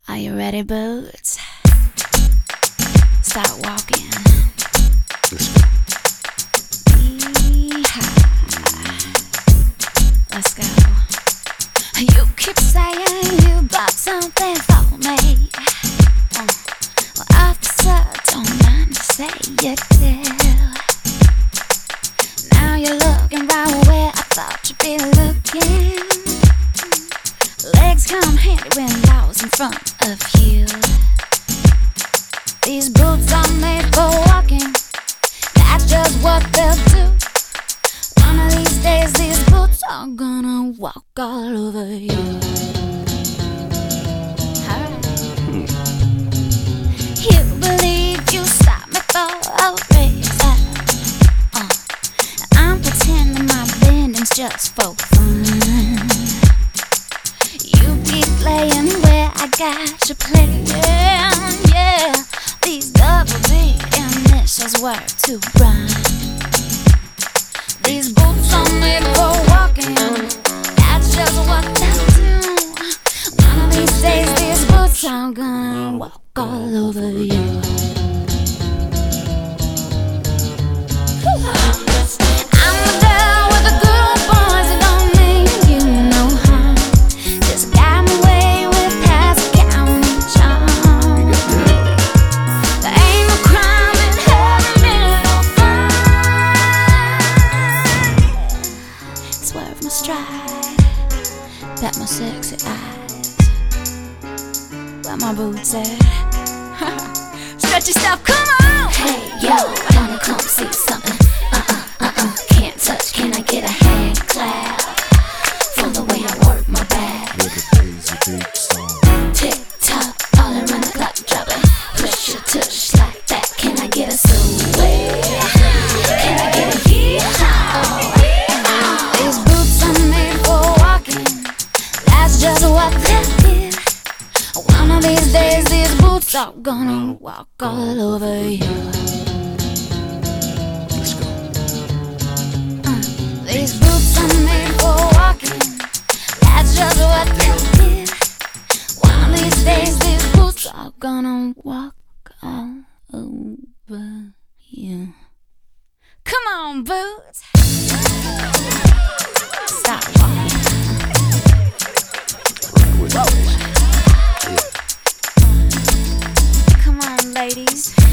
Are you ready, boots? Start walking. Let's go. Yeehaw. Let's go. You keep saying you bought something for me. Well, officer, don't mind to say you did. Now you're looking right where I thought you'd be looking. Legs come handy when I was in front of you. These boots are made for walking. That's just what they'll do. One of these days these boots are gonna walk all over you. You believe you stopped me for a reason. I'm pretending my bending's just for fun. You keep playing where I got you playing, yeah. These double D initials were to rhyme. These boots are made for walking. That's just what they'll do. One of these days these boots are gonna walk all over you. I'm the girl with the good old boys that don't mean you no harm. Just got me way with past county charm. There ain't no crime in having a little fun. Swerve my stride, pat my sexy eyes. Where my boots at? Stretch yourself, come on! Hey, yo, wanna come see something? Can't touch, can I get a hand clap? From the way I work my back. With a crazy big song. Tick tock, all around the clock, drop it. Push your tush like that. Can I get a sway? Can I get a yeehaw? These boots are made for walking. That's just what they did. One of these days these boots are gonna walk all over you. Let's go. These boots are made for walking. That's just what they did. One of these days these boots are gonna walk all over you. Come on, boots. Stop walking. With Whoa. Come on, ladies.